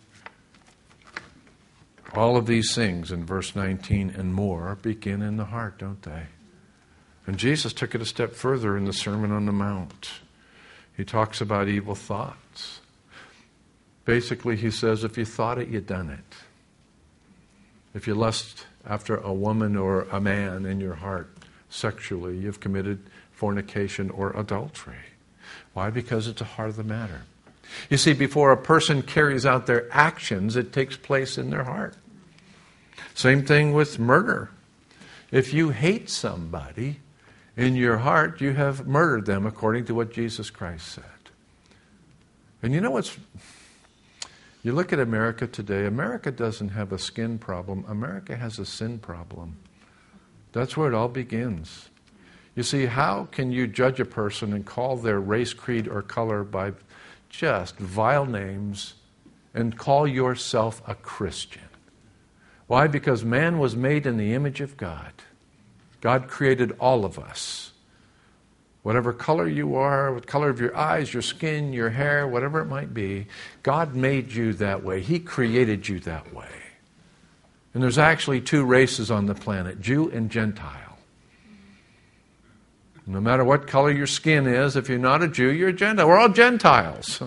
S1: All of these things in verse nineteen and more begin in the heart, don't they? And Jesus took it a step further in the Sermon on the Mount. He talks about evil thoughts. Basically, he says, if you thought it, you've done it. If you lust after a woman or a man in your heart sexually, you've committed fornication or adultery. Why? Because it's a heart of the matter. You see, before a person carries out their actions, it takes place in their heart. Same thing with murder. If you hate somebody, in your heart, you have murdered them according to what Jesus Christ said. And you know what's... You look at America today, America doesn't have a skin problem. America has a sin problem. That's where it all begins. You see, how can you judge a person and call their race, creed, or color by just vile names and call yourself a Christian? Why? Because man was made in the image of God. God created all of us. Whatever color you are, what color of your eyes, your skin, your hair, whatever it might be, God made you that way. He created you that way. And there's actually two races on the planet, Jew and Gentile. No matter what color your skin is, if you're not a Jew, you're a Gentile. We're all Gentiles.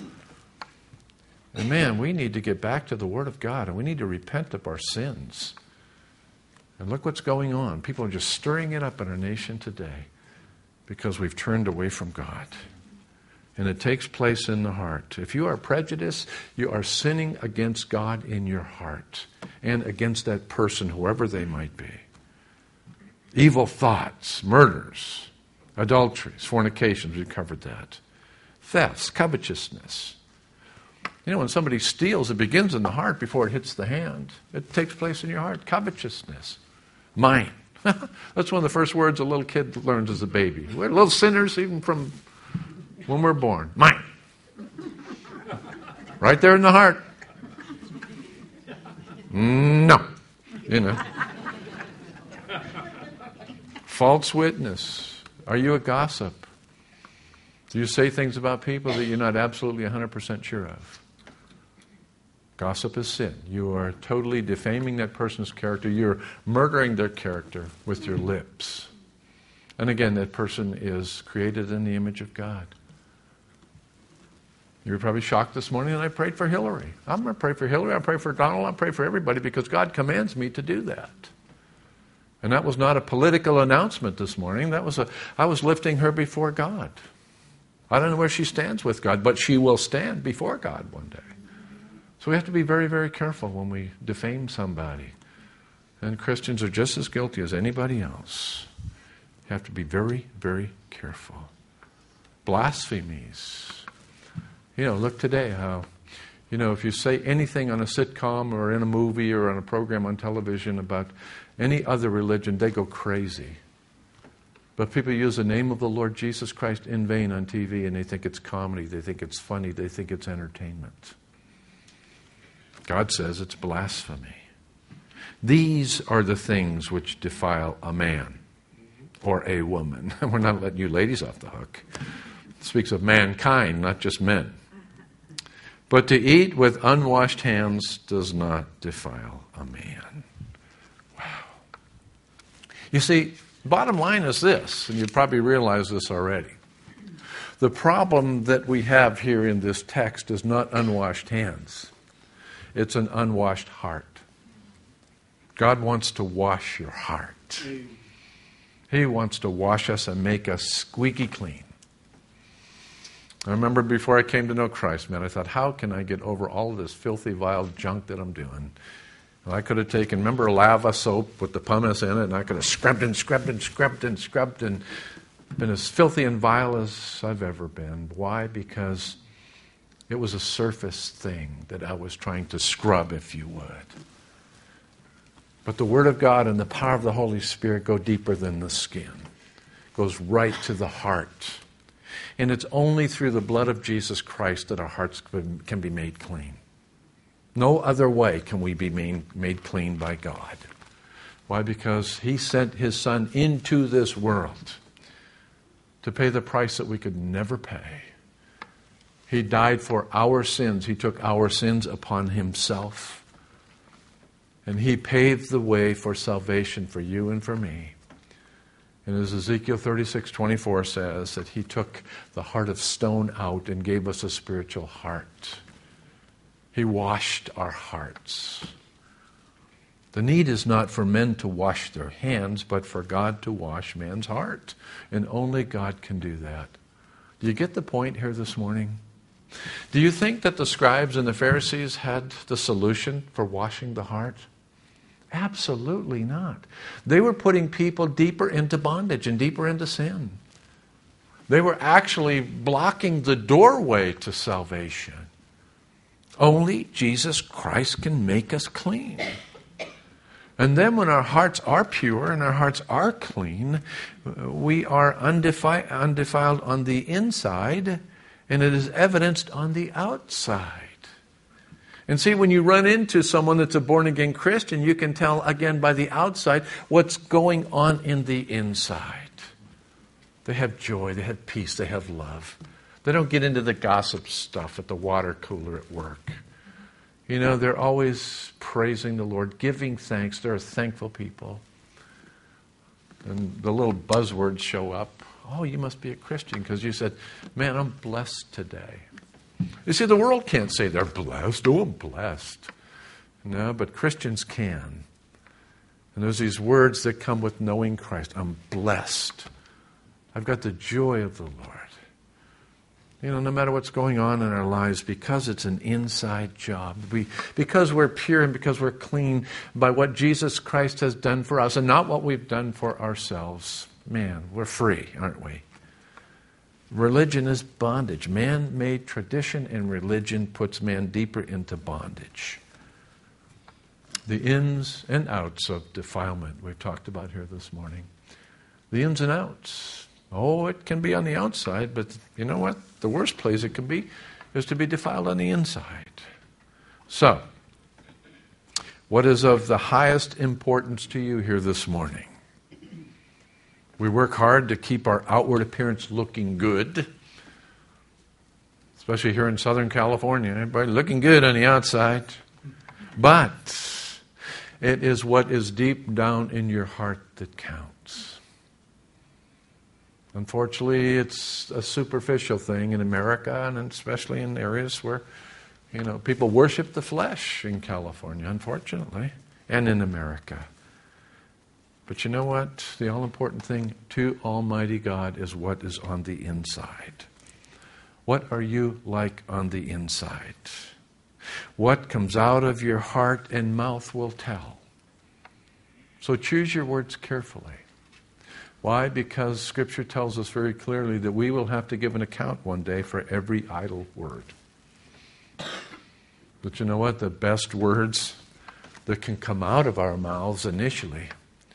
S1: And man, we need to get back to the Word of God, and we need to repent of our sins. And look what's going on. People are just stirring it up in our nation today because we've turned away from God. And it takes place in the heart. If you are prejudiced, you are sinning against God in your heart and against that person, whoever they might be. Evil thoughts, murders, adulteries, fornications, we covered that. Thefts, covetousness. You know, when somebody steals, it begins in the heart before it hits the hand. It takes place in your heart. Covetousness. Mine. That's one of the first words a little kid learns as a baby. We're little sinners even from when we're born. Mine. Right there in the heart. No. You know. False witness. Are you a gossip? Do you say things about people that you're not absolutely one hundred percent sure of? Gossip is sin. You are totally defaming that person's character. You're murdering their character with your lips. And again, that person is created in the image of God. You were probably shocked this morning that I prayed for Hillary. I'm going to pray for Hillary. I pray for Donald. I pray for everybody because God commands me to do that. And that was not a political announcement this morning. That was a, I was lifting her before God. I don't know where she stands with God, but she will stand before God one day. So we have to be very, very careful when we defame somebody. And Christians are just as guilty as anybody else. You have to be very, very careful. Blasphemies. You know, look today how, you know, if you say anything on a sitcom or in a movie or on a program on television about any other religion, they go crazy. But people use the name of the Lord Jesus Christ in vain on T V, and they think it's comedy, they think it's funny, they think it's entertainment. God says it's blasphemy. These are the things which defile a man or a woman. We're not letting you ladies off the hook. It speaks of mankind, not just men. But to eat with unwashed hands does not defile a man. Wow. You see, bottom line is this, and you probably realize this already. The problem that we have here in this text is not unwashed hands. It's an unwashed heart. God wants to wash your heart. He wants to wash us and make us squeaky clean. I remember before I came to know Christ, man, I thought, how can I get over all of this filthy, vile junk that I'm doing? And I could have taken, remember lava soap with the pumice in it, and I could have scrubbed and scrubbed and scrubbed and scrubbed and been as filthy and vile as I've ever been. Why? Because it was a surface thing that I was trying to scrub, if you would. But the Word of God and the power of the Holy Spirit go deeper than the skin. Goes right to the heart. And it's only through the blood of Jesus Christ that our hearts can be made clean. No other way can we be made, made clean by God. Why? Because He sent His Son into this world to pay the price that we could never pay. He died for our sins. He took our sins upon Himself. And He paved the way for salvation for you and for me. And as Ezekiel thirty-six twenty-four says, that He took the heart of stone out and gave us a spiritual heart. He washed our hearts. The need is not for men to wash their hands, but for God to wash man's heart. And only God can do that. Do you get the point here this morning? Do you think that the scribes and the Pharisees had the solution for washing the heart? Absolutely not. They were putting people deeper into bondage and deeper into sin. They were actually blocking the doorway to salvation. Only Jesus Christ can make us clean. And then when our hearts are pure and our hearts are clean, we are undefi- undefiled on the inside, and it is evidenced on the outside. And see, when you run into someone that's a born-again Christian, you can tell, again, by the outside, what's going on in the inside. They have joy, they have peace, they have love. They don't get into the gossip stuff at the water cooler at work. You know, they're always praising the Lord, giving thanks. They're a thankful people. And the little buzzwords show up. Oh, you must be a Christian because you said, man, I'm blessed today. You see, the world can't say they're blessed. Oh, I'm blessed. No, but Christians can. And there's these words that come with knowing Christ. I'm blessed. I've got the joy of the Lord. You know, no matter what's going on in our lives, because it's an inside job, we, because we're pure and because we're clean by what Jesus Christ has done for us and not what we've done for ourselves, man, we're free, aren't we? Religion is bondage. Man-made tradition and religion puts man deeper into bondage. The ins and outs of defilement we've talked about here this morning. The ins and outs. Oh, it can be on the outside, but you know what? The worst place it can be is to be defiled on the inside. So, what is of the highest importance to you here this morning? We work hard to keep our outward appearance looking good, especially here in Southern California. Everybody looking good on the outside. But it is what is deep down in your heart that counts. Unfortunately, it's a superficial thing in America, and especially in areas where, you know, people worship the flesh in California, unfortunately, and in America. But you know what? The all-important thing to Almighty God is what is on the inside. What are you like on the inside? What comes out of your heart and mouth will tell. So choose your words carefully. Why? Because Scripture tells us very clearly that we will have to give an account one day for every idle word. But you know what? The best words that can come out of our mouths initially,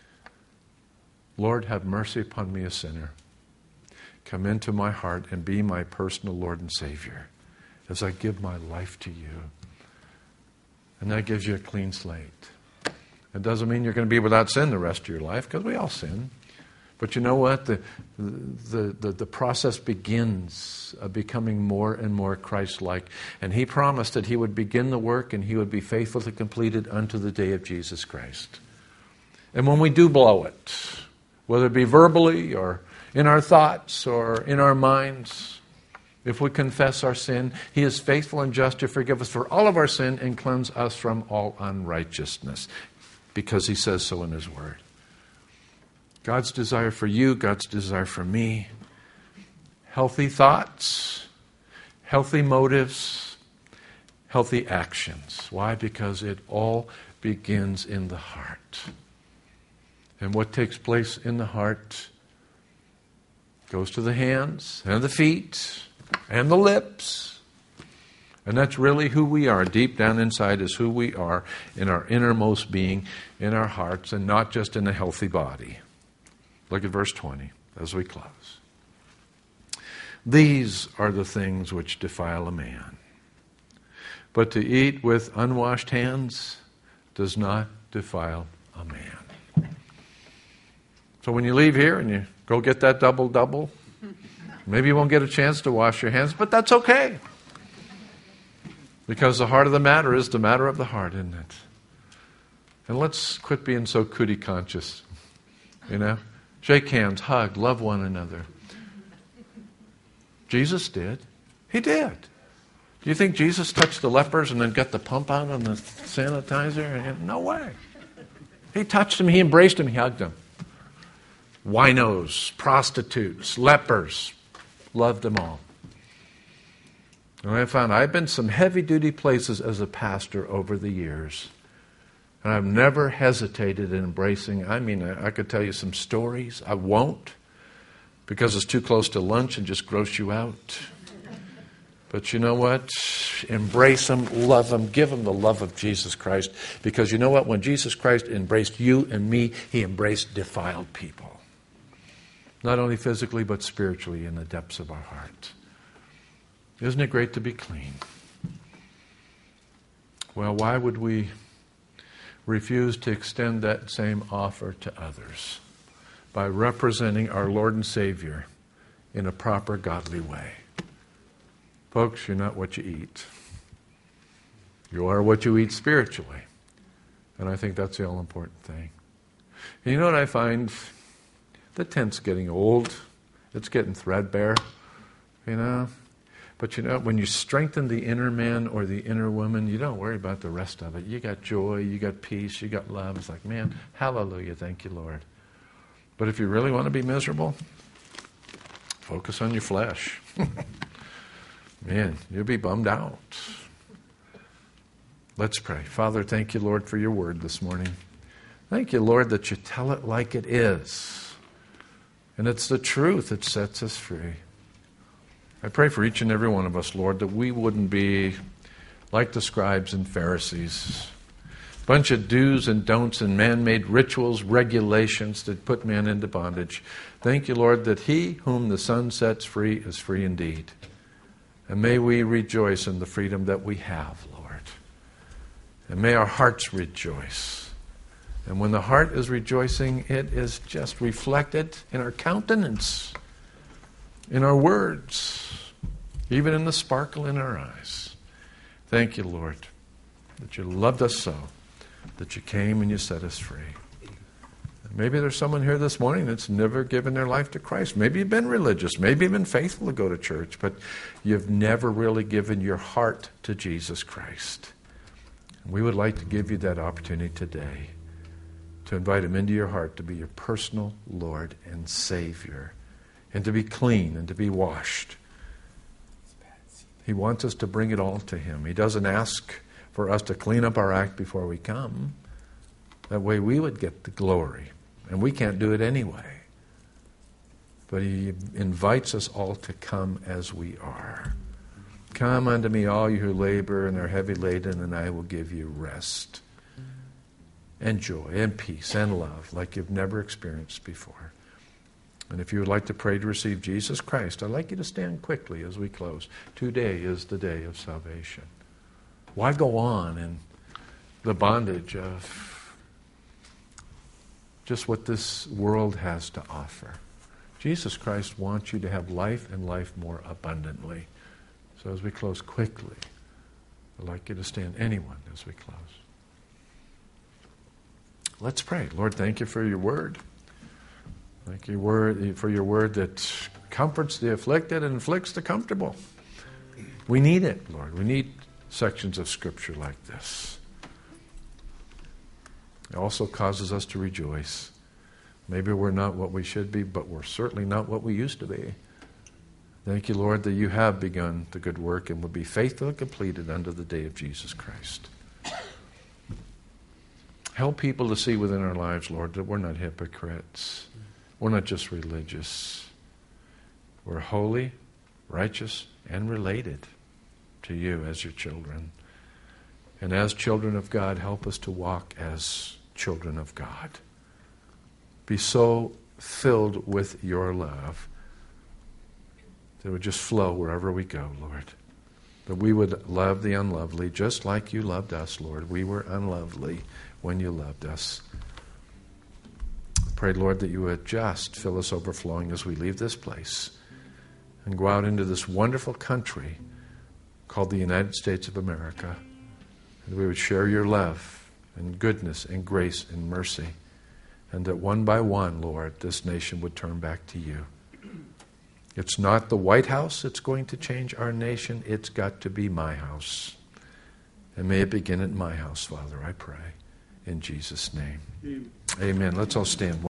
S1: Lord, have mercy upon me, a sinner. Come into my heart and be my personal Lord and Savior as I give my life to you. And that gives you a clean slate. It doesn't mean you're going to be without sin the rest of your life, because we all sin. But you know what? The, the, the, the process begins of becoming more and more Christ-like. And He promised that He would begin the work and He would be faithful to complete it unto the day of Jesus Christ. And when we do blow it, whether it be verbally or in our thoughts or in our minds, if we confess our sin, He is faithful and just to forgive us for all of our sin and cleanse us from all unrighteousness, because He says so in His Word. God's desire for you, God's desire for me, healthy thoughts, healthy motives, healthy actions. Why? Because it all begins in the heart. And what takes place in the heart goes to the hands and the feet and the lips And that's really who we are. Deep down inside is who we are in our innermost being, in our hearts, and not just in a healthy body. Look at verse twenty as we close. These are the things which defile a man. But to eat with unwashed hands does not defile a man. So when you leave here and you go get that double-double, maybe you won't get a chance to wash your hands, but that's okay. Because the heart of the matter is the matter of the heart, isn't it? And let's quit being so cootie conscious. You know? Shake hands, hug, love one another. Jesus did. He did. Do you think Jesus touched the lepers and then got the pump out on the sanitizer? No way. He touched them, he embraced them, he hugged them. Winos, prostitutes, lepers, loved them all. And I found I've been some heavy-duty places as a pastor over the years. And I've never hesitated in embracing. I mean, I, I could tell you some stories. I won't, because it's too close to lunch and just gross you out. But you know what? Embrace them, love them, give them the love of Jesus Christ. Because you know what? When Jesus Christ embraced you and me, he embraced defiled people. Not only physically, but spiritually in the depths of our heart. Isn't it great to be clean? Well, why would we refuse to extend that same offer to others by representing our Lord and Savior in a proper, godly way? Folks, you're not what you eat. You are what you eat spiritually. And I think that's the all-important thing. And you know what I find? The tent's getting old. It's getting threadbare, you know. But you know, when you strengthen the inner man or the inner woman, you don't worry about the rest of it. You got joy, you got peace, you got love. It's like, man, hallelujah, thank you, Lord. But if you really want to be miserable, focus on your flesh. Man, you'll be bummed out. Let's pray. Father, thank you, Lord, for your word this morning. Thank you, Lord, that you tell it like it is. And it's the truth that sets us free. I pray for each and every one of us, Lord, that we wouldn't be like the scribes and Pharisees. A bunch of do's and don'ts and man-made rituals, regulations that put man into bondage. Thank you, Lord, that he whom the Son sets free is free indeed. And may we rejoice in the freedom that we have, Lord. And may our hearts rejoice. And when the heart is rejoicing, it is just reflected in our countenance, in our words, even in the sparkle in our eyes. Thank you, Lord, that you loved us so, that you came and you set us free. Maybe there's someone here this morning that's never given their life to Christ. Maybe you've been religious. Maybe you've been faithful to go to church, but you've never really given your heart to Jesus Christ. And we would like to give you that opportunity today to invite him into your heart to be your personal Lord and Savior, and to be clean and to be washed. He wants us to bring it all to him. He doesn't ask for us to clean up our act before we come. That way we would get the glory. And we can't do it anyway. But he invites us all to come as we are. Come unto me, all you who labor and are heavy laden, and I will give you rest and joy and peace and love like you've never experienced before. And if you would like to pray to receive Jesus Christ, I'd like you to stand quickly as we close. Today is the day of salvation. Why go on in the bondage of just what this world has to offer? Jesus Christ wants you to have life and life more abundantly. So as we close quickly, I'd like you to stand, anyone, as we close. Let's pray. Lord, thank you for your word. Thank you word, for your word that comforts the afflicted and inflicts the comfortable. We need it, Lord. We need sections of Scripture like this. It also causes us to rejoice. Maybe we're not what we should be, but we're certainly not what we used to be. Thank you, Lord, that you have begun the good work and will be faithfully completed unto the day of Jesus Christ. Help people to see within our lives, Lord, that we're not hypocrites. We're not just religious. We're holy, righteous, and related. to you as your children. And as children of God, help us to walk as children of God. Be so filled with your love that it would just flow wherever we go, Lord. That we would love the unlovely just like you loved us, Lord. We were unlovely when you loved us. Pray, Lord, that you would just fill us overflowing as we leave this place and go out into this wonderful country called the United States of America. And we would share your love and goodness and grace and mercy. And that one by one, Lord, this nation would turn back to you. It's not the White House that's going to change our nation. It's got to be my house. And may it begin at my house, Father, I pray. In Jesus' name. Amen. Amen. Let's all stand.